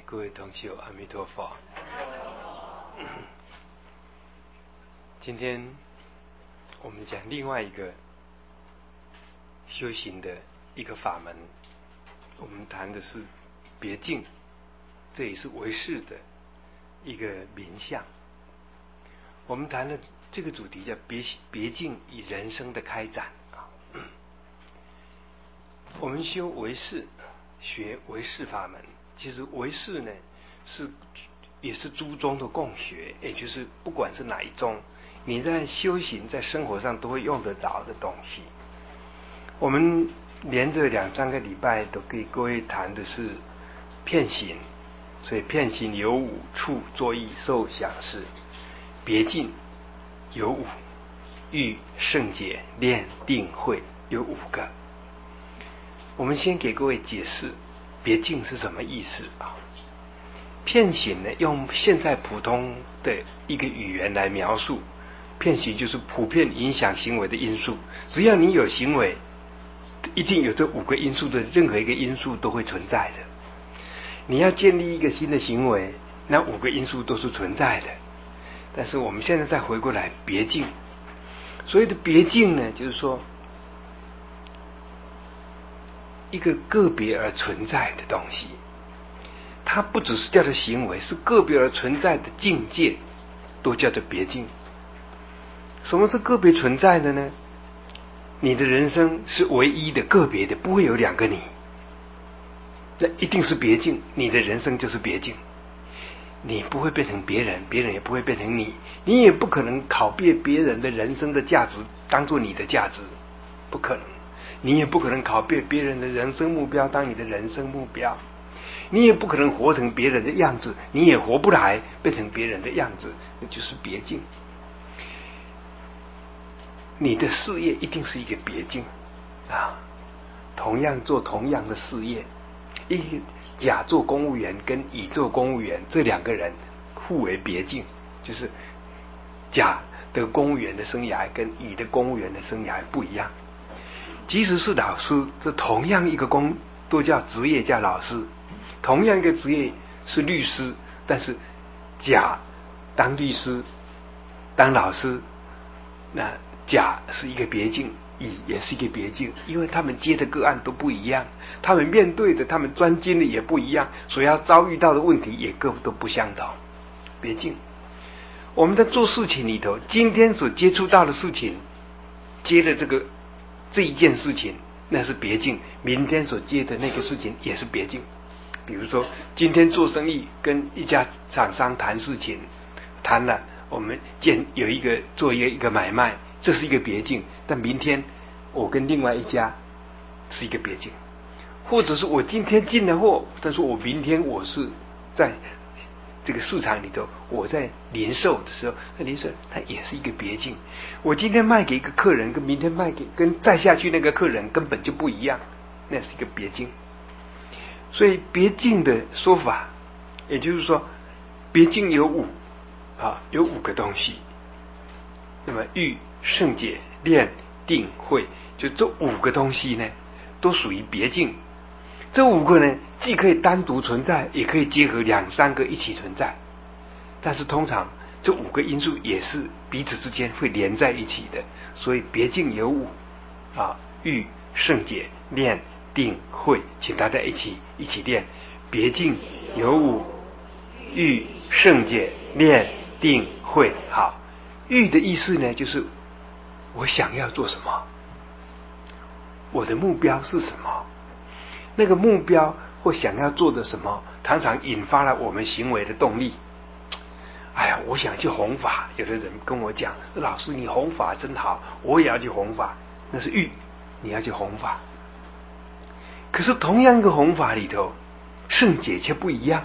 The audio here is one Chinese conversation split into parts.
各位同修，阿弥陀佛。今天我们讲另外一个修行的一个法门，我们谈的是别境，这也是唯识的一个名相。我们谈的这个主题叫别境与人生的开展啊。我们修唯识，学唯识法门，其实唯识呢也是诸宗的共学，也就是不管是哪一宗，你在修行在生活上都会用得着的东西。我们连着2-3个礼拜都给各位谈的是遍行，所以遍行有5：处、作意、受、想、识。别境有5：欲、胜解、念、定、慧，有5个。我们先给各位解释别境是什么意思啊？遍行呢，用现在普通的一个语言来描述，遍行就是普遍影响行为的因素。只要你有行为，一定有这5个因素的任何一个因素都会存在的。你要建立一个新的行为，那5个因素都是存在的。但是我们现在再回过来别境，所谓的别境呢，就是说一个个别而存在的东西，它不只是叫做行为，是个别而存在的境界，都叫做别境。什么是个别存在的呢？你的人生是唯一的、个别的，不会有2个你，那一定是别境。你的人生就是别境，你不会变成别人，别人也不会变成你，你也不可能拷贝别人的人生的价值当做你的价值，不可能。你也不可能拷贝别人的人生目标当你的人生目标，你也不可能活成别人的样子，你也活不来变成别人的样子，那就是别境。你的事业一定是一个别境啊，同样做同样的事业，一个甲做公务员跟乙做公务员，这2个人互为别境，就是甲的公务员的生涯跟乙的公务员的生涯不一样。即使是老师，这同样一个工都叫职业叫老师，同样一个职业是律师，但是甲当律师当老师，那甲是一个别境，乙也是一个别境，因为他们接的个案都不一样，他们面对的他们专精的也不一样，所要遭遇到的问题也各都不相同。别境，我们在做事情里头，今天所接触到的事情，接的这一件事情，那是别境，明天所接的那个事情也是别境。比如说今天做生意跟一家厂商谈事情，谈了我们做一个买卖，这是一个别境，但明天我跟另外一家是一个别境。或者是我今天进了货，但是我明天我是在这个市场里头，我在零售的时候，那零售它也是一个别境。我今天卖给一个客人，跟明天卖给跟再下去那个客人根本就不一样，那是一个别境。所以别境的说法，也就是说别境有5啊，有5个东西。那么欲、胜解、念、定、慧，就这5个东西呢，都属于别境。这5个呢，既可以单独存在，也可以结合2-3个一起存在。但是通常这5个因素也是彼此之间会连在一起的，所以别境有5啊，欲、胜解、念、定、慧，请大家一起念。别境有5：欲、胜解、念、定、慧。好，欲的意思呢，就是我想要做什么，我的目标是什么。那个目标或想要做的什么，常常引发了我们行为的动力。哎呀，我想去弘法，有的人跟我讲，老师你弘法真好，我也要去弘法，那是欲，你要去弘法。可是同样一个弘法里头，胜解却不一样。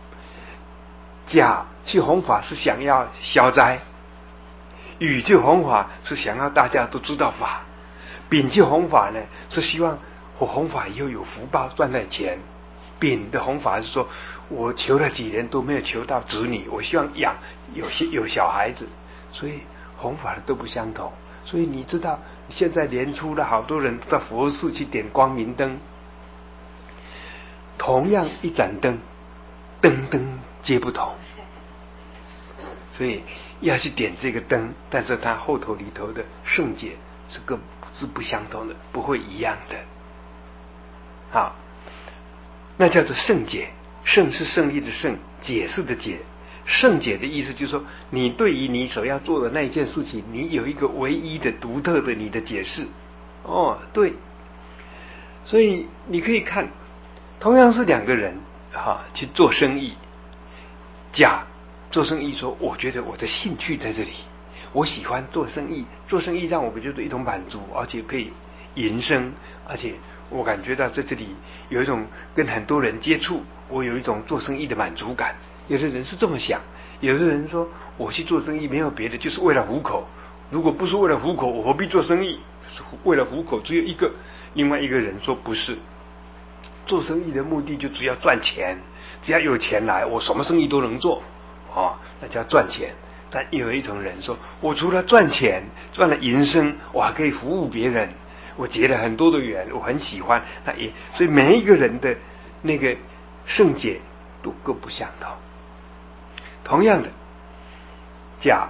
甲去弘法是想要消灾，乙去弘法是想要大家都知道法，丙去弘法呢是希望我弘法以后有福报赚到钱。丙的弘法是说，我求了几年都没有求到子女，我希望有小孩子，所以弘法的都不相同。所以你知道现在年初了，好多人到佛寺去点光明灯，同样一盏灯， 灯灯皆不同，所以要去点这个灯，但是它后头里头的圣解是不相同的，不会一样的。好，那叫做圣解。圣是胜利的胜，解是的解。圣解的意思就是说，你对于你所要做的那一件事情，你有一个唯一的、独特的你的解释。哦，对。所以你可以看，同样是两个人去做生意，甲做生意说，我觉得我的兴趣在这里，我喜欢做生意，做生意让我觉得一种满足，而且可以营生，而且我感觉到在这里有一种跟很多人接触，我有一种做生意的满足感。有的人是这么想，有的人说我去做生意没有别的，就是为了糊口，如果不是为了糊口，我何必做生意？为了糊口只有一个。另外一个人说不是，做生意的目的就只要赚钱，只要有钱来，我什么生意都能做那叫赚钱。但有一种人说，我除了赚钱，赚了营生，我还可以服务别人，我结了很多的缘，我很喜欢。所以每一个人的那个圣解都各不相同。同样的，甲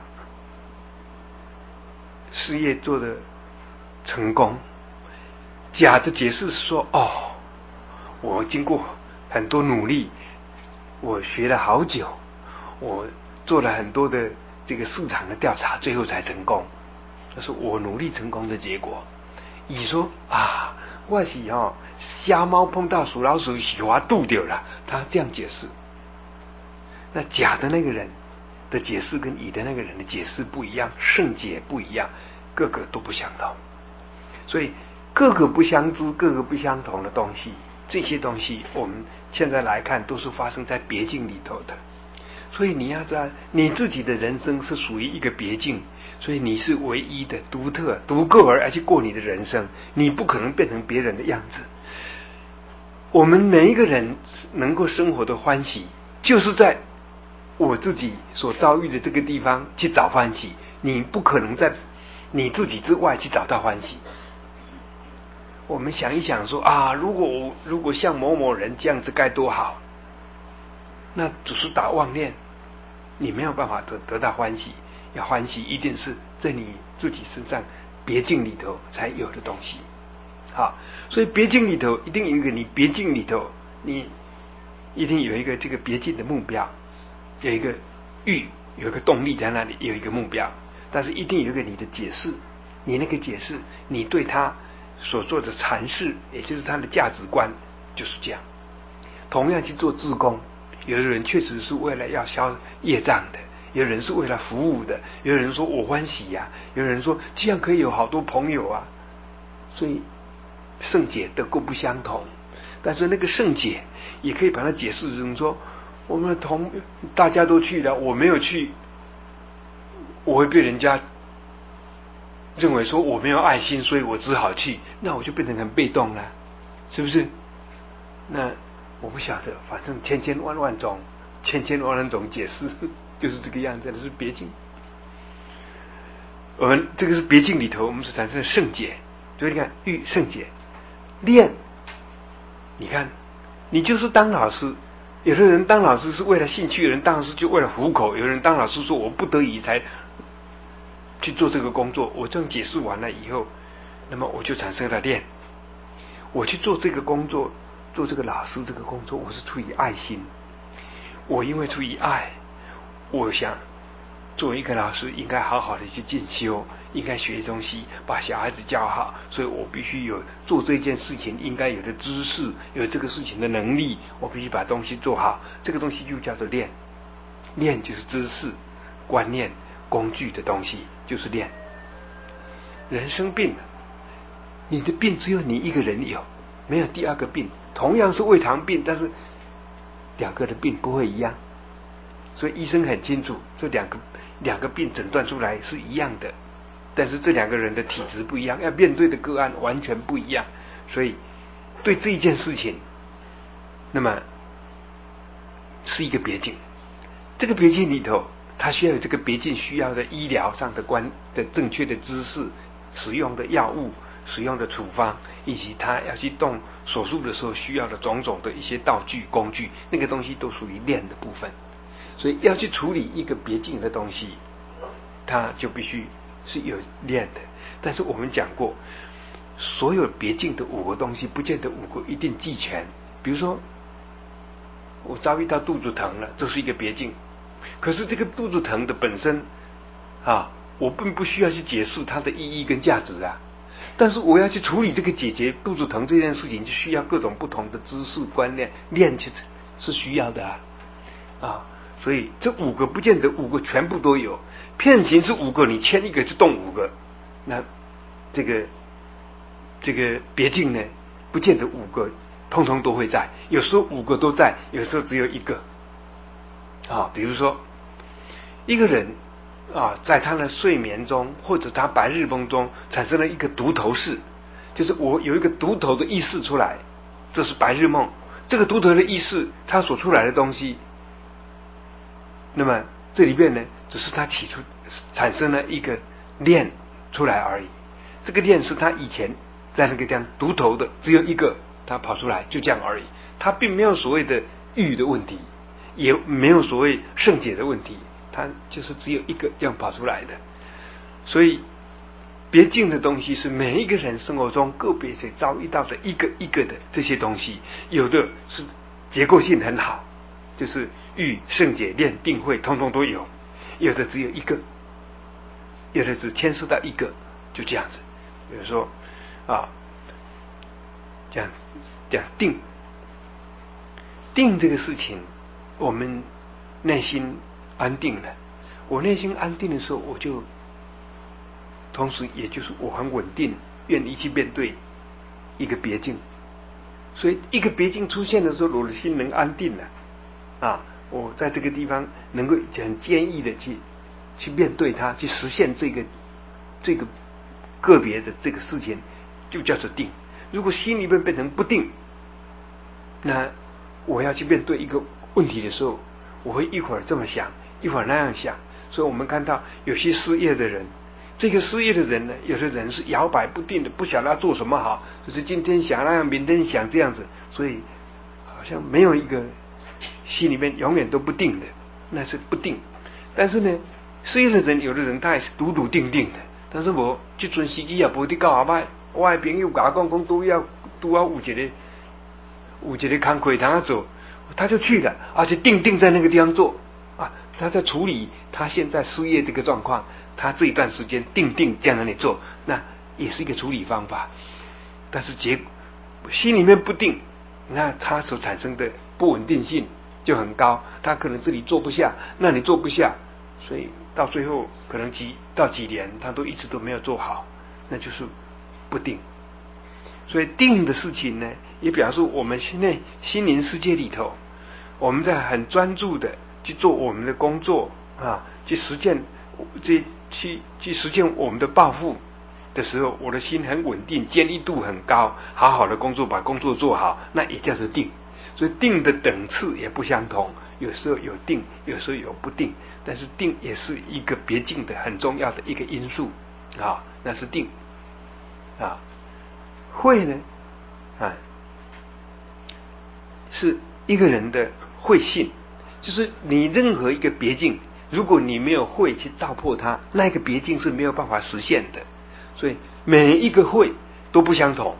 事业做得成功，甲的解释是说，我经过很多努力，我学了好久，我做了很多的这个市场的调查，最后才成功。这是我努力成功的结果。乙说我是瞎猫碰到鼠老鼠，喜欢渡掉了，他这样解释。那甲的那个人的解释跟乙的那个人的解释不一样，圣解不一样，各个都不相同。所以各个不相知，各个不相同的东西，这些东西我们现在来看都是发生在别境里头的。所以你要知道，你自己的人生是属于一个别境，所以你是唯一的、独特、独个儿，而去过你的人生，你不可能变成别人的样子。我们每一个人能够生活的欢喜，就是在我自己所遭遇的这个地方去找欢喜，你不可能在你自己之外去找到欢喜。我们想一想说如果像某某人这样子该多好，那只是打妄念，你没有办法得到欢喜。要欢喜一定是在你自己身上别境里头才有的东西。所以别境里头一定有一个，你别境里头你一定有一个这个别境的目标，有一个欲，有一个动力在那里，有一个目标，但是一定有一个你的解释，你那个解释，你对他所做的阐释，也就是他的价值观，就是这样。同样去做志工，有的人确实是为了要消业障的，有人是为了服务的，有人说我欢喜有人说这样可以有好多朋友所以圣解的各不相同。但是那个圣解也可以把它解释成说，我们大家都去了，我没有去，我会被人家认为说我没有爱心，所以我只好去，那我就变成很被动了，是不是？那我不晓得，反正千千万万种解释就是这个样子的，是别境。我们这个是别境里头，我们所产生的圣解。所以你看，欲圣解，练，你看，你就是当老师，有的人当老师是为了兴趣，有人当老师就为了糊口，有人当老师说我不得已才去做这个工作。我这样解释完了以后，那么我就产生了练。我去做这个工作，做这个老师这个工作，我是出于爱心。我因为出于爱，我想作为一个老师应该好好的去进修，应该学东西，把小孩子教好，所以我必须有做这件事情应该有的知识，有这个事情的能力，我必须把东西做好。这个东西就叫做练，练就是知识、观念、工具的东西，就是练。人生病了，你的病只有你一个人有，没有第二个病。同样是胃肠病，但是两个的病不会一样，所以医生很清楚，这两个病诊断出来是一样的，但是这两个人的体质不一样，要面对的个案完全不一样。所以对这一件事情，那么是一个别境。这个别境里头，它需要有这个别境需要的医疗上的正确的知识，使用的药物， 使用的处方，以及他要去动手术的时候需要的种种的一些道具工具，那个东西都属于练的部分。所以要去处理一个别境的东西，它就必须是有练的。但是我们讲过，所有别境的5个东西，不见得5个一定记全。比如说，我遭遇到肚子疼了，这是一个别境。可是这个肚子疼的本身我并不需要去解释它的意义跟价值啊。但是我要去处理这个解决肚子疼这件事情，就需要各种不同的知识观念，练去是需要的所以这5个不见得5个全部都有。片形是5个，你牵一个就动5个，那这个别境呢，不见得5个通通都会在，有时候5个都在，有时候只有1个比如说一个人在他的睡眠中或者他白日梦中产生了一个独头识，就是我有一个独头的意识出来，这是白日梦。这个独头的意识它所出来的东西，那么这里面呢，只是他起初产生了一个念出来而已。这个念是他以前在那个地方独头的，只有一个，他跑出来就这样而已。他并没有所谓的欲的问题，也没有所谓圣解的问题，它就是只有一个这样跑出来的。所以别境的东西是每一个人生活中个别所遭遇到的一个一个的这些东西，有的是结构性很好，就是欲、圣解、念、定、慧通通都有，有的只有一个，有的只牵涉到一个，就这样子。比如说讲定这个事情，我们内心安定了，我内心安定的时候，我就同时也就是我很稳定，愿意去面对一个别境。所以一个别境出现的时候，我的心能安定了我在这个地方能够很坚毅的去面对它，去实现这个个别的这个事情，就叫做定。如果心里面变成不定，那我要去面对一个问题的时候，我会一会儿这么想，一会儿那样想。所以我们看到有些失业的人，这个失业的人呢，有的人是摇摆不定的，不晓得他做什么好，就是今天想那样，明天想这样子，所以好像没有一个心里面永远都不定的，那是不定。但是呢，失业的人，有的人他也是笃定的，但是我这阵时机也不得到下摆，我的朋友跟我讲都要有一个工课堂做，他就去了，而且定在那个地方做他在处理他现在失业这个状况，他这一段时间定在那里做，那也是一个处理方法。但是心里面不定，那他所产生的不稳定性就很高，他可能这里做不下，那里做不下，所以到最后可能几年他都一直都没有做好，那就是不定。所以定的事情呢，也表示我们现在心灵世界里头，我们在很专注的去做我们的工作去实践去实践我们的抱负的时候，我的心很稳定，坚毅度很高，好好的工作，把工作做好，那也叫做定。所以定的等次也不相同，有时候有定，有时候有不定，但是定也是一个别境的很重要的一个因素那是定慧呢是一个人的慧性，就是你任何一个别境，如果你没有慧去照破它，那个别境是没有办法实现的。所以每一个慧都不相同。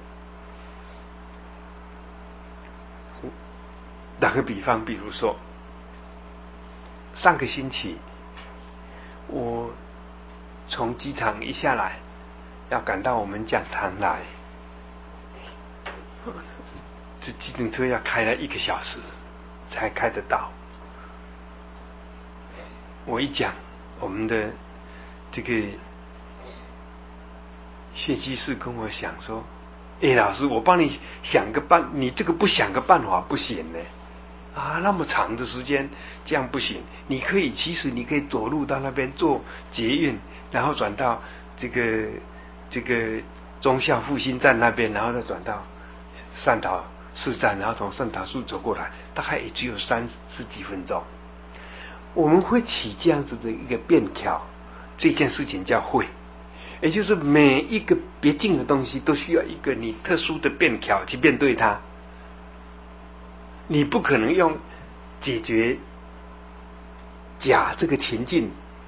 打个比方，比如说上个星期我从机场一下来，要赶到我们讲堂来，这计程车要开了1个小时才开得到。我一讲，我们的这个谢居士跟我想说，老师，我帮你想个你这个不想个办法不行呢那么长的时间这样不行。其实你可以走路到那边坐捷运，然后转到这个忠孝复兴站那边，然后再转到善导寺站，然后从善导寺走过来，大概也只有30几分钟。我们会起这样子的一个便巧，这件事情叫慧。 也就是每一个别境的东西都需要一个你特殊的辩巧去面对它。你不可能用解决甲这个情境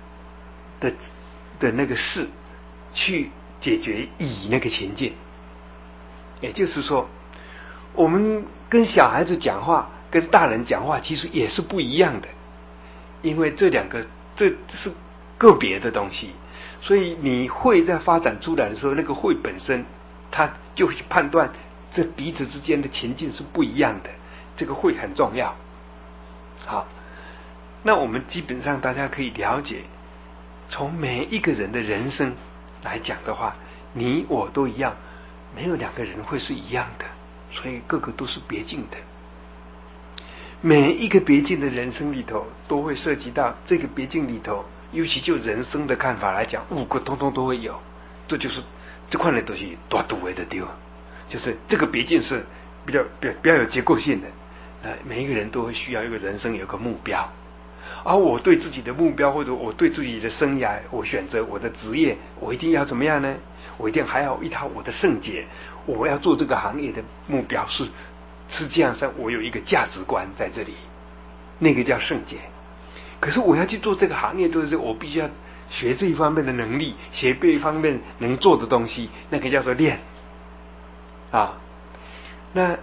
的那个事去解决乙那个情境。也就是说，我们跟小孩子讲话跟大人讲话其实也是不一样的，因为这是个别的东西，所以你会在发展出来的时候，那个会本身它就会去判断这彼此之间的情境是不一样的，这个会很重要。好，那我们基本上大家可以了解，从每一个人的人生来讲的话，你我都一样，没有两个人会是一样的，所以个个都是别境的。每一个别境的人生里头，都会涉及到这个别境里头，尤其就人生的看法来讲，5个通通都会有。这就是这块的东西大度为的丢，就是这个别境是比较有结构性的。每一个人都会需要一个人生有个目标，而我对自己的目标或者我对自己的生涯，我选择我的职业，我一定要怎么样呢？我一定还要一套我的圣洁，我要做这个行业的目标是这样上，我有一个价值观在这里，那个叫圣洁。可是我要去做这个行业，就是我必须要学这一方面的能力，学这一方面能做的东西，那个叫做练啊。那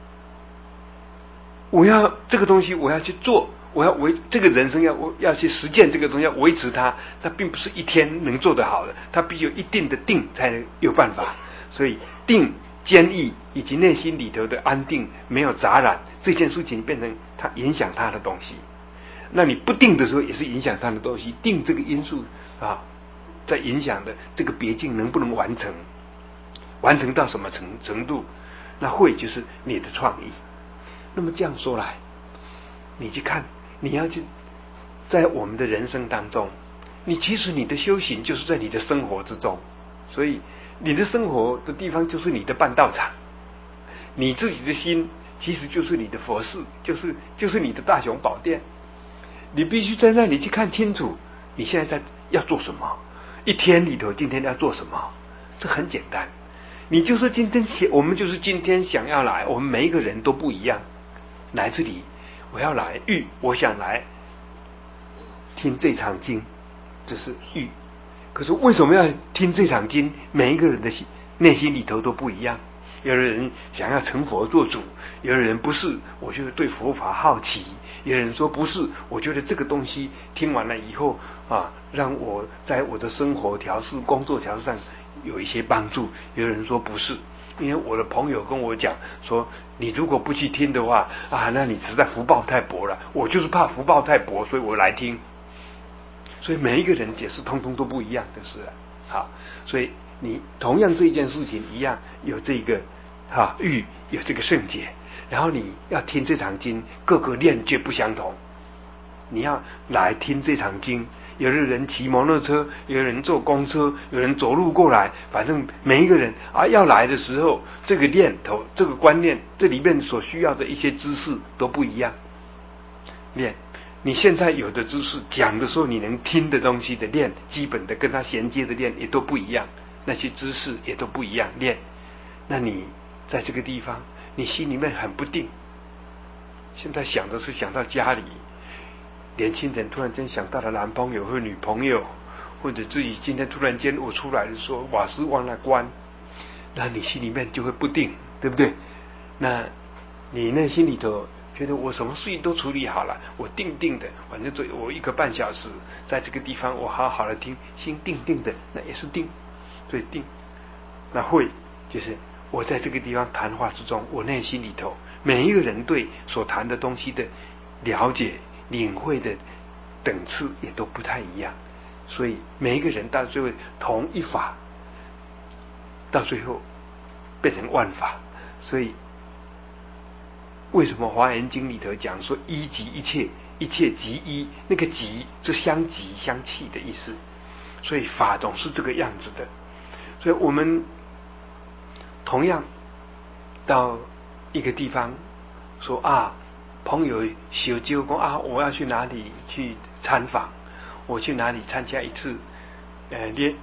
我要这个东西，我要去做，我要这个人生我要去实践这个东西，要维持它并不是一天能做得好的，它必须有一定的定才能有办法。所以定、坚毅以及内心里头的安定，没有杂染，这件事情变成它影响它的东西。那你不定的时候，也是影响它的东西。定这个因素在影响的这个别境能不能完成，完成到什么程度？那会就是你的创意。那么这样说来，你去看，你要去在我们的人生当中，其实你的修行就是在你的生活之中，所以你的生活的地方就是你的办道场，你自己的心其实就是你的佛寺，就是你的大雄宝殿。你必须在那里去看清楚，你现在要做什么，一天里头今天要做什么，这很简单。你就是今天我们就是今天想要来，我们每一个人都不一样。来这里，我要来我想来听这场经，这是欲。可是为什么要听这场经？每一个人的内心里头都不一样。有的人想要成佛做主，有的人不是，我就是对佛法好奇。有的人说不是，我觉得这个东西听完了以后让我在我的生活调试、工作调试上有一些帮助。有的人说不是，因为我的朋友跟我讲说，你如果不去听的话那你实在福报太薄了。我就是怕福报太薄，所以我来听。所以每一个人解释通通都不一样的是好，所以你同样这一件事情一样有这个欲，有这个圣洁，然后你要听这场经，各个念绝不相同。你要来听这场经，有的人骑摩托车，有的人坐公车，有人走路过来，反正每一个人要来的时候，这个念头、这个观念，这里面所需要的一些知识都不一样。念你现在有的知识讲的时候，你能听的东西的念，基本的跟它衔接的念也都不一样，那些知识也都不一样念。那你在这个地方，你心里面很不定。现在想的是想到家里，年轻人突然间想到了男朋友或女朋友，或者自己今天突然间我出来的时候瓦斯忘了关，那你心里面就会不定，对不对？那你内心里头觉得我什么事情都处理好了，我定定的，反正我1个半小时在这个地方，我好好的听，心定定的，那也是定，所以定。那会就是我在这个地方谈话之中，我内心里头每一个人对所谈的东西的了解、领会的等次也都不太一样，所以每一个人到最后同一法，到最后变成万法。所以为什么华严经里头讲说一即一切，一切即一，那个即是相即相契的意思，所以法总是这个样子的。所以我们同样到一个地方说朋友小揪讲我要去哪里去参访，我去哪里参加一次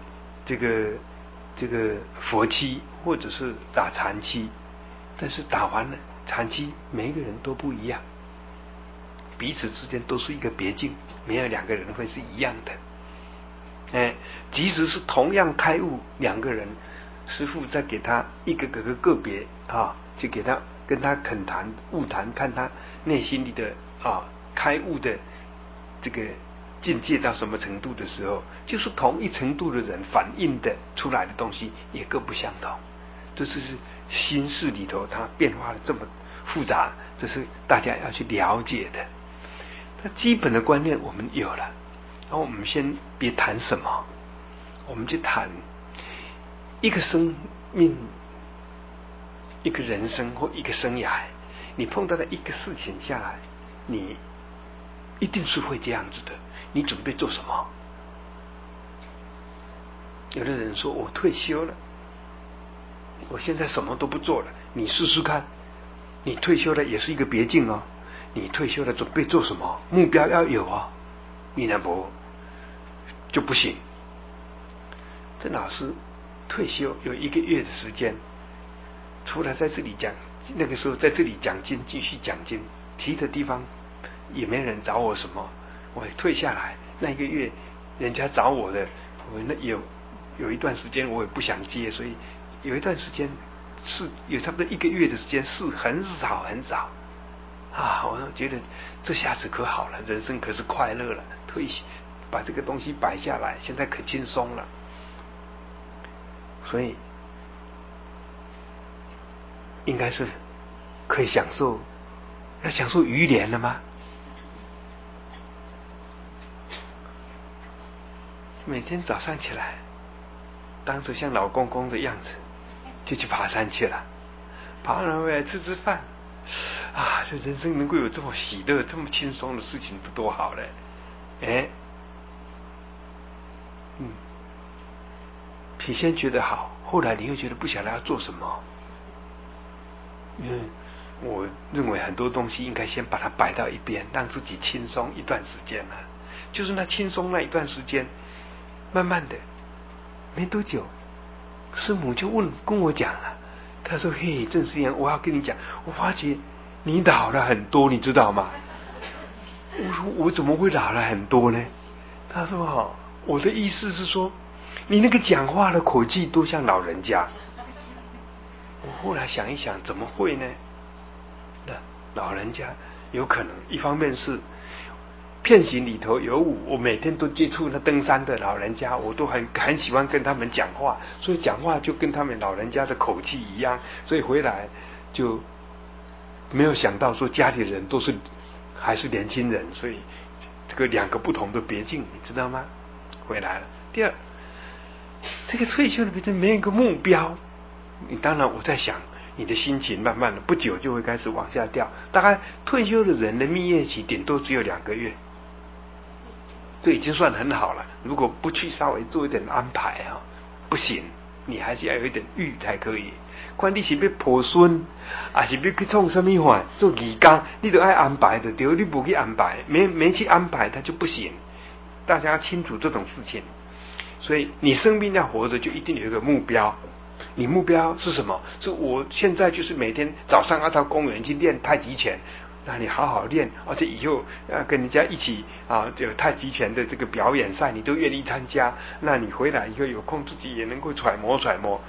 这个佛七或者是打禅七，但是打完了禅七，每一个人都不一样，彼此之间都是一个别境，没有两个人会是一样的。即使是同样开悟，两个人，师父再给他一个个别就给他跟他恳谈悟谈，看他内心里的开悟的这个境界到什么程度的时候，就是同一程度的人反映的出来的东西也各不相同。这就是心事里头它变化的这么复杂，这是大家要去了解的。那基本的观念我们有了，然后我们先别谈什么，我们就谈一个生命、一个人生或一个生涯，你碰到的一个事情下来，你一定是会这样子的。你准备做什么？有的人说我退休了，我现在什么都不做了。你试试看，你退休了也是一个别境哦。你退休了准备做什么？目标要有啊，你那不就不行。郑老师退休有1个月的时间，除了在这里讲，那个时候在这里讲经，继续讲经，其他的地方也没人找我什么。我退下来那1个月，人家找我的，我那有一段时间我也不想接，所以有一段时间是有差不多1个月的时间是很少很少我觉得这下子可好了，人生可是快乐了，把这个东西摆下来，现在可轻松了。所以应该是可以享受余年了吗？每天早上起来当着像老公公的样子就去爬山去了，爬完回来吃饭这人生能够有这么喜乐这么轻松的事情多好嘞。起先觉得好，后来你又觉得不晓得要做什么。我认为很多东西应该先把它摆到一边，让自己轻松一段时间了。就是那轻松那一段时间，慢慢的没多久，师母就跟我讲了，他说：“嘿，郑思言，我要跟你讲，我发觉你老了很多，你知道吗？”我说：“我怎么会老了很多呢？”他说：“我的意思是说，你那个讲话的口气都像老人家。”我后来想一想，怎么会呢？老人家有可能一方面是片行里头有我每天都接触那登山的老人家，我都很喜欢跟他们讲话，所以讲话就跟他们老人家的口气一样，所以回来就没有想到说家里人都是还是年轻人，所以这个2个不同的别境，你知道吗？回来了。第二，这个退休的别境没有一个目标，当然我在想你的心情慢慢的不久就会开始往下掉，大概退休的人的蜜月期顶多只有2个月，这已经算很好了。如果不去稍微做一点安排不行，你还是要有一点欲才可以。看你是要抱孙还是要去创什么话做义工，你都要安排的，对，你不去安排，没去安排它就不行。大家要清楚这种事情。所以你生命要活着就一定有一个目标，你目标是什么？是我现在就是每天早上要到公园去练太极拳，那你好好练，而且以后跟人家一起有太极拳的这个表演赛你都愿意参加，那你回来以后有空自己也能够揣摩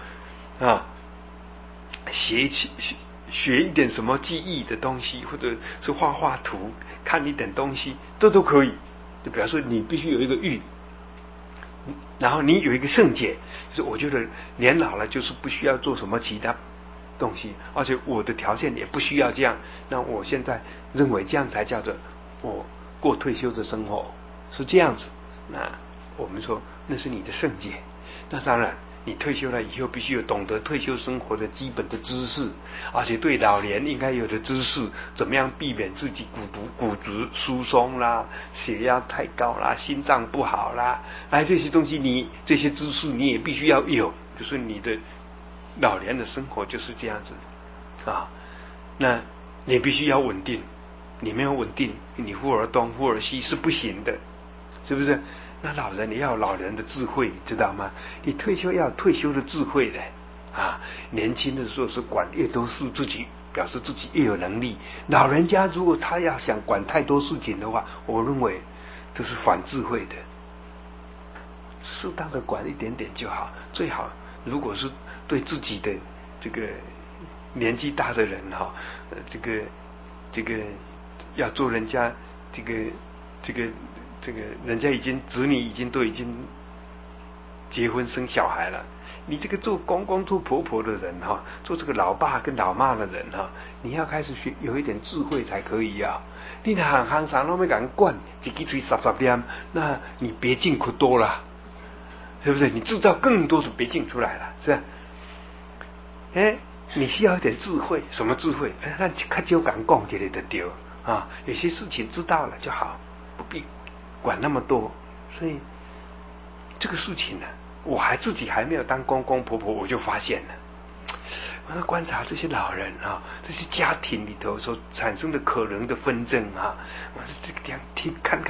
学一点什么技艺的东西，或者是画图，看一点东西，都可以。就比方说你必须有一个欲，然后你有一个圣解，就是我觉得年老了就是不需要做什么其他东西，而且我的条件也不需要这样，那我现在认为这样才叫做我过退休的生活，是这样子。那我们说那是你的圣解。那当然你退休了以后必须有懂得退休生活的基本的知识，而且对老年应该有的知识，怎么样避免自己骨质疏松啦，血压太高啦，心脏不好啦，这些东西这些知识你也必须要有，就是你的老年的生活就是这样子那你必须要稳定，你没有稳定，你忽而东忽而西是不行的，是不是？ 那老人也要有老人的智慧，你知道吗？你退休要有退休的智慧的啊！年轻的时候是管越多事，自己表示自己越有能力。老人家如果他要想管太多事情的话，我认为这是反智慧的。适当的管一点点就好，最好如果是对自己的这个年纪大的人哈，这个要做人家这个人家子女都已经结婚生小孩了，你这个做公公做婆婆的人哈，做这个老爸跟老妈的人哈，你要开始学有一点智慧才可以啊！你行啥都没敢管，自己吹沙点，那你别境可多了。是不是？你制造更多的别境出来了，是吧？你需要一点智慧，什么智慧？那看就敢讲这类的丢啊！有些事情知道了就好，不必管那么多。所以这个事情呢，我自己还没有当公公婆婆，我就发现了。我要观察这些老人啊，这些家庭里头所产生的可能的纷争啊，我是这个地方听看，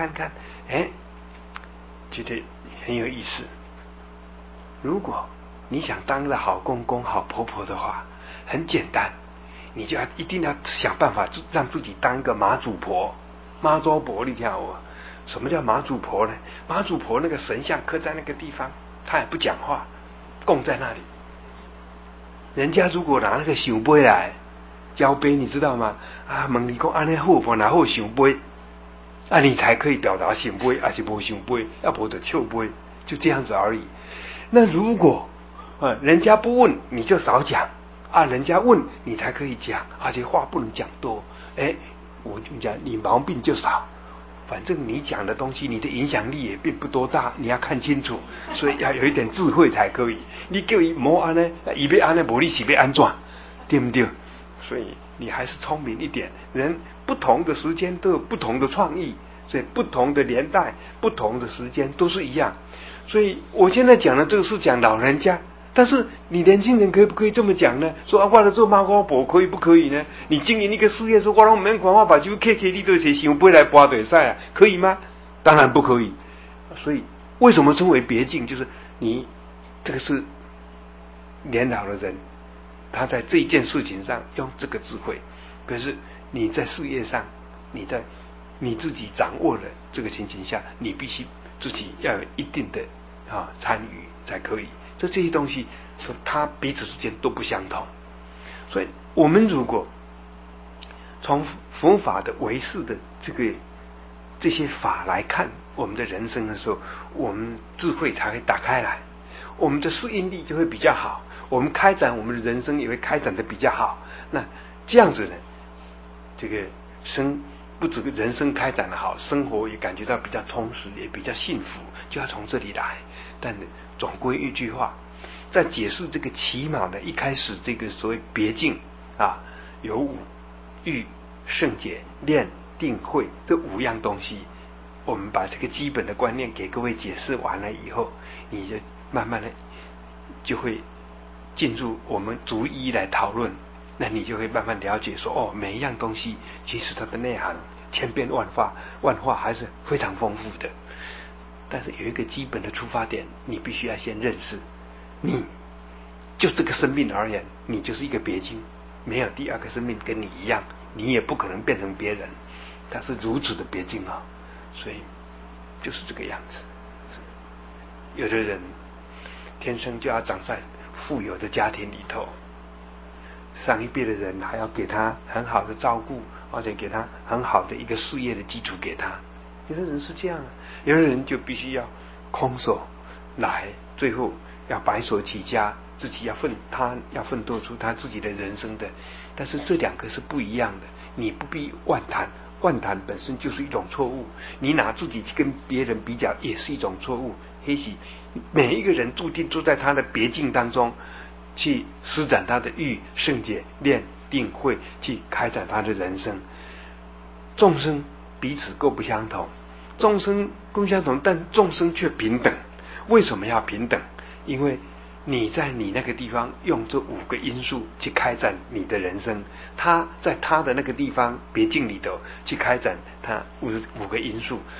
觉得很有意思。如果你想当个好公公好婆婆的话，很简单，你就一定要想办法让自己当一个妈祖婆。妈祖婆，你听我，什么叫妈祖婆呢？妈祖婆那个神像刻在那个地方，她也不讲话，供在那里。人家如果拿那个香杯来交杯，你知道吗？问你说安尼好不哪好香杯？你才可以表达香杯还是无香杯，要不就笑杯，就这样子而已。那如果人家不问你就少讲人家问你才可以讲，而且话不能讲多。我就讲你毛病就少，反正你讲的东西你的影响力也并不多大，你要看清楚，所以要有一点智慧才可以。你叫伊莫安呢，伊要安呢，无你是要安怎，对不对？所以你还是聪明一点。人不同的时间都有不同的创意，所以不同的年代、不同的时间都是一样。所以我现在讲的这个是讲老人家，但是你年轻人可不可以这么讲呢？说我来做妈祖婆可以不可以呢？你经营一个事业，说我让免管我把酒 K 你都是想杯来拔对赛可以吗？当然不可以。所以为什么称为别境？就是你这个是年老的人，他在这一件事情上用这个智慧，可是你在事业上，你自己掌握了这个情形下，你必须自己要有一定的参与才可以。这些东西它彼此之间都不相同，所以我们如果从佛法的唯识的这些法来看我们的人生的时候，我们智慧才会打开来，我们的适应力就会比较好，我们开展我们的人生也会开展的比较好。那这样子呢，这个不止人生开展的好，生活也感觉到比较充实，也比较幸福，就要从这里来。但总归一句话，在解释这个起码的一开始这个所谓别境有五欲圣解念定慧这5样东西，我们把这个基本的观念给各位解释完了以后，你就慢慢的就会进入我们逐一来讨论。那你就会慢慢了解说每一样东西其实它的内涵千变万化还是非常丰富的。但是有一个基本的出发点，你必须要先认识，你就这个生命而言，你就是一个别境，没有第二个生命跟你一样，你也不可能变成别人，它是如此的别境所以就是这个样子。有的人天生就要长在富有的家庭里头，上一辈的人还要给他很好的照顾，而且给他很好的一个事业的基础给他。有的人是这样有的人就必须要空手来，最后要白手起家，自己要奋斗出他自己的人生的。但是这两个是不一样的，你不必妄谈本身就是一种错误，你拿自己去跟别人比较也是一种错误。也许每一个人注定住在他的别境当中，去施展他的欲圣解念定慧，去开展他的人生。众生彼此各不相同，众生不相同，但众生却平等。为什么要平等？因为你在你那个地方用这5个因素去开展你的人生，他在他的那个地方别境里头去开展他5个因素，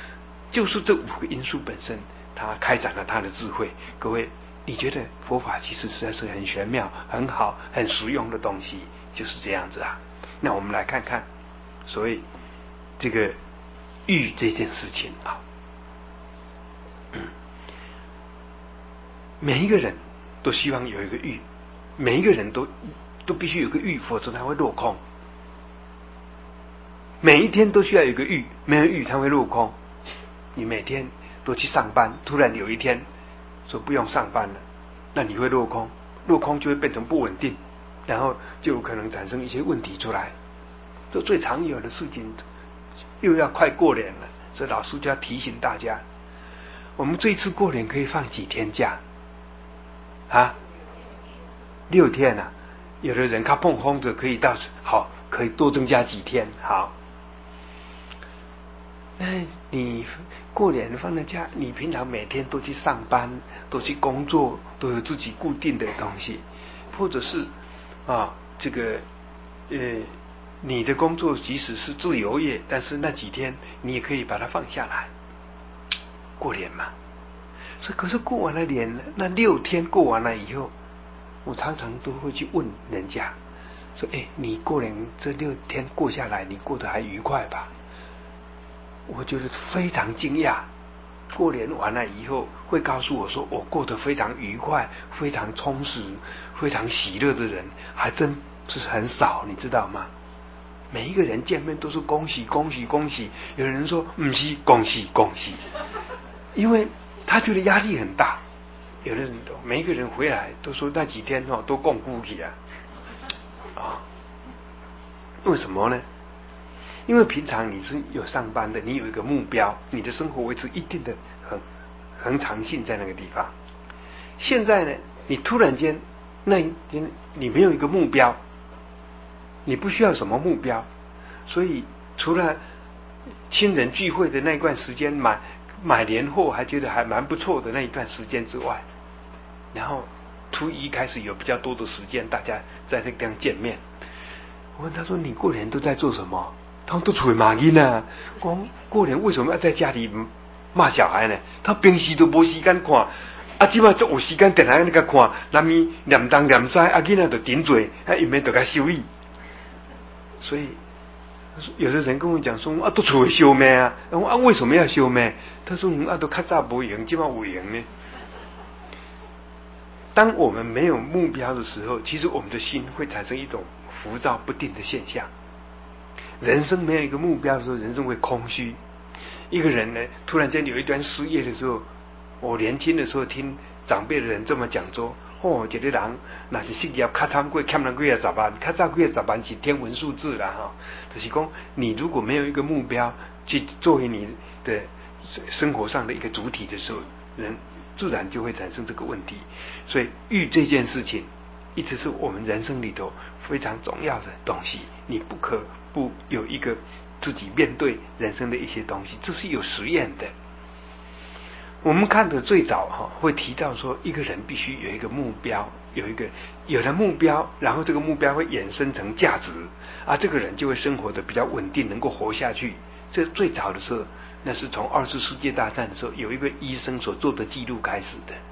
就是这5个因素本身，它开展了它的智慧。各位，你觉得佛法其实实在是很玄妙、很好、很实用的东西，就是这样子啊。那我们来看看，所谓这个欲这件事情啊，每一个人都希望有一个欲，每一个人都必须有个欲，否则他会落空。每一天都需要有一个欲，没有欲他会落空。你每天都去上班，突然有一天说不用上班了，那你会落空，落空就会变成不稳定，然后就有可能产生一些问题出来。这最常有的事情，又要快过年了，所以老师就要提醒大家，我们这次过年可以放几天假啊？6天啊。有的人他碰风着可以到好，可以多增加几天。好，那你过年放了假，你平常每天都去上班，都去工作，都有自己固定的东西，或者是这个你的工作即使是自由业，但是那几天你也可以把它放下来，过年嘛。所以可是过完了年，那6天过完了以后，我常常都会去问人家说：“你过年这6天过下来，你过得还愉快吧？”我觉得非常惊讶。过年完了以后，会告诉我说我过得非常愉快、非常充实、非常喜乐的人，还真是很少，你知道吗？每一个人见面都是恭喜恭喜恭喜，有人说不是恭喜恭喜，因为他觉得压力很大。有的人每一个人回来都说那几天都共顾起为什么呢？因为平常你是有上班的，你有一个目标，你的生活维持一定的恒长性在那个地方。现在呢，你突然间那一天你没有一个目标，你不需要什么目标，所以除了亲人聚会的那一段时间，买年货还觉得还蛮不错的那一段时间之外，然后初一开始有比较多的时间，大家在那个地方见面。我问他说：“你过年都在做什么？”他们都出去骂囡啊，讲过年为什么要在家里骂小孩呢？他平时都没时间看，现在就有时间定来那个看，那么念东念西，囡仔就顶嘴，伊免就该修理。所以有的人跟我讲说：“都出去修咩啊？”我为什么要修咩？他说：“都较早不用，现在有用呢。”当我们没有目标的时候，其实我们的心会产生一种浮躁不定的现象。人生没有一个目标的时候，人生会空虚。一个人呢，突然间有一段失业的时候，我年轻的时候听长辈的人这么讲说：“一个人那是失业较惨过，欠人几10万，较早几10万是天文数字啦哈。”就是讲，你如果没有一个目标去作为你的生活上的一个主体的时候，人自然就会产生这个问题。所以欲这件事情，一直是我们人生里头非常重要的东西，你不可不有一个自己面对人生的一些东西，这是有实验的。我们看的最早会提到说，一个人必须有一个目标，有了目标，然后这个目标会衍生成价值这个人就会生活的比较稳定，能够活下去。这最早的时候，那是从2次世界大战的时候，有一个医生所做的记录开始的。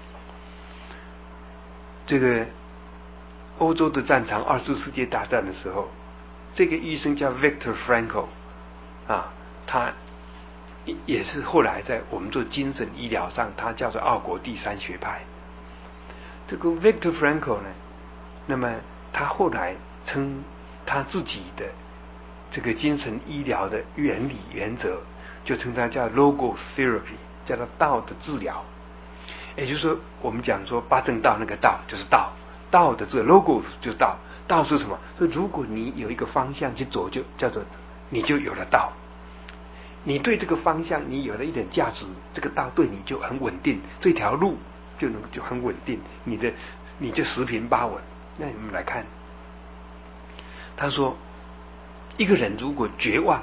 这个欧洲的战场，2次世界大战的时候，这个医生叫 Viktor Frankl 他也是后来在我们做精神医疗上，他叫做奥国第3学派。这个 Viktor Frankl 呢，那么他后来称他自己的这个精神医疗的原理原则，就称它叫 Logos Therapy， 叫做道的治疗。也就是说，我们讲说八正道那个道就是道，道的这个 Logos 就是道。道是什么？说如果你有一个方向去走，就叫做你就有了道。你对这个方向你有了一点价值，这个道对你就很稳定，这条路就很稳定，你就10平8稳。那我们来看，他说，一个人如果绝望，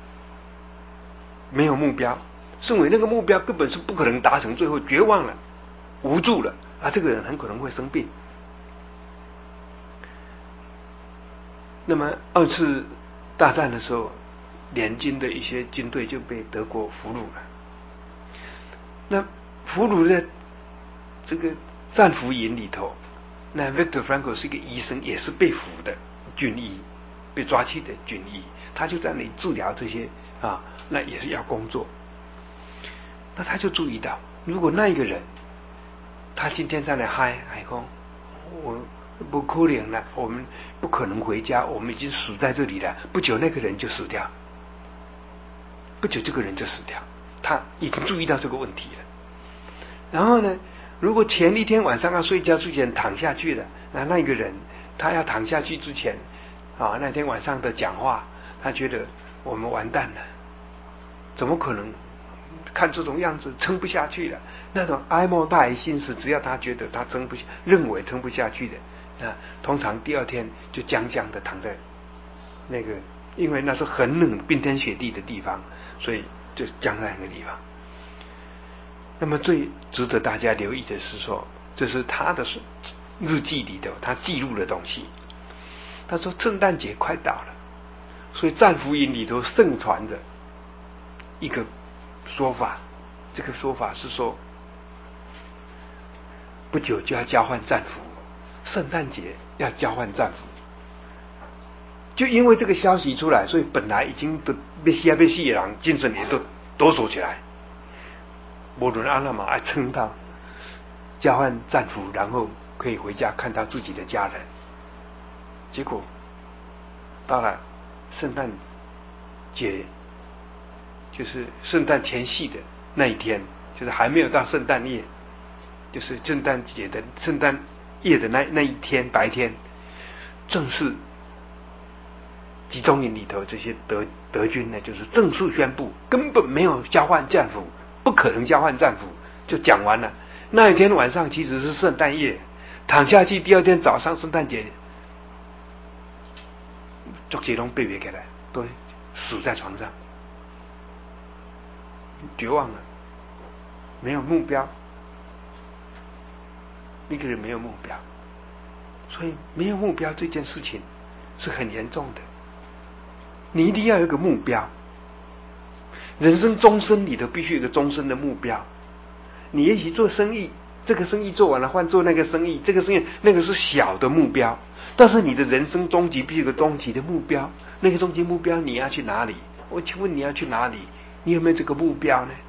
没有目标，认为那个目标根本是不可能达成，最后绝望了，无助了这个人很可能会生病。那么2次大战的时候，联军的一些军队就被德国俘虏了。 那俘虏的这个战俘营里头，那 Viktor Frankl 是一个医生，也是被俘的军医，被抓去的军医，他就在那里治疗这些啊，那也是要工作。那他就注意到，如果那一个人，他今天在那嗨讲，我不可能了，我们不可能回家，我们已经死在这里了。不久那个人就死掉，不久这个人就死掉，他已经注意到这个问题了。然后呢，如果前一天晚上要睡觉之前躺下去了，那一个人他要躺下去之前啊，那天晚上的讲话，他觉得我们完蛋了，怎么可能？看这种样子撑不下去了，那种哀莫大于心死，只要他觉得他撑不下，认为撑不下去的，那通常第二天就僵的躺在那个，因为那是很冷冰天雪地的地方，所以就僵在那个地方。那么最值得大家留意的是说，这是他的日记里头他记录的东西。他说圣诞节快到了，所以战俘营里头盛传着一个说法，这个说法是说不久就要交换战俘，圣诞节要交换战俘。就因为这个消息出来，所以本来已经都被死的人精神也都抖擞起来，无论阿那玛爱撑到交换战俘，然后可以回家看到自己的家人。结果到了圣诞节，就是圣诞前夕的那一天，就是还没有到圣诞夜，就是圣诞节的圣诞夜的那一天白天，正式集中营里头这些德军呢，就是正式宣布根本没有交换战俘，不可能交换战俘，就讲完了。那一天晚上其实是圣诞夜，躺下去第二天早上圣诞节，足几拢被别起来，都死在床上。绝望了，没有目标，一个人没有目标，所以没有目标这件事情是很严重的。你一定要有一个目标，人生终身里头必须有一个终身的目标。你也许做生意，这个生意做完了换做那个生意，这个生意那个是小的目标，但是你的人生终极必须有个终极的目标。那个终极目标你要去哪里？我请问你要去哪里？你有没有这个目标呢？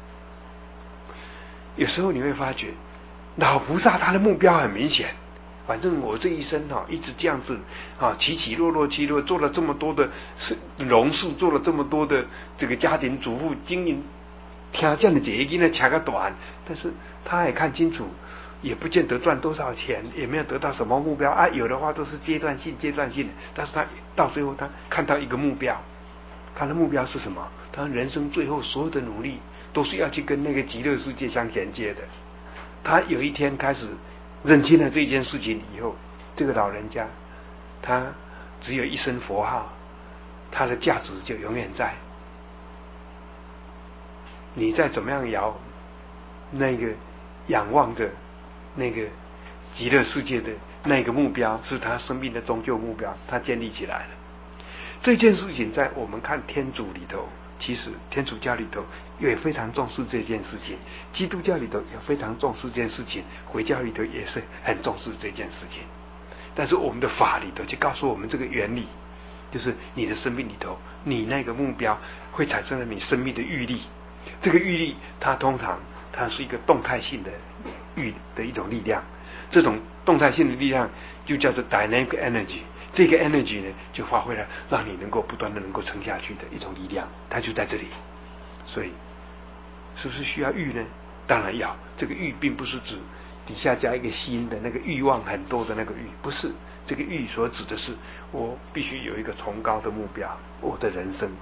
有时候你会发觉，老菩萨他的目标很明显，反正我这一生一直这样子起起落落，做了这么多的农事，做了这么多的这个家庭主妇经营，听这样的这一个掐个短，但是他也看清楚，也不见得赚多少钱，也没有得到什么目标啊，有的话都是阶段性的，但是他到最后他看到一个目标，他的目标是什么？他人生最后所有的努力都是要去跟那个极乐世界相衔接的。他有一天开始认清了这件事情以后，这个老人家他只有一声佛号，他的价值就永远在。你再怎么样摇那个仰望的那个极乐世界的那个目标，是他生命的终究目标，他建立起来了。这件事情在我们看天主里头，其实天主教里头也非常重视这件事情，基督教里头也非常重视这件事情，回教里头也是很重视这件事情。但是我们的法里头就告诉我们这个原理，就是你的生命里头，你那个目标会产生了你生命的预力。这个预力它通常它是一个动态性的的一种力量，这种动态性的力量就叫做 dynamic energy。这个 energy 呢，就发挥了让你能够不断的能够撑下去的一种力量，它就在这里。所以是不是需要欲呢？当然要。这个欲并不是指底下加一个心的那个欲望很多的那个欲，不是。这个欲所指的是我必须有一个崇高的目标，我的人生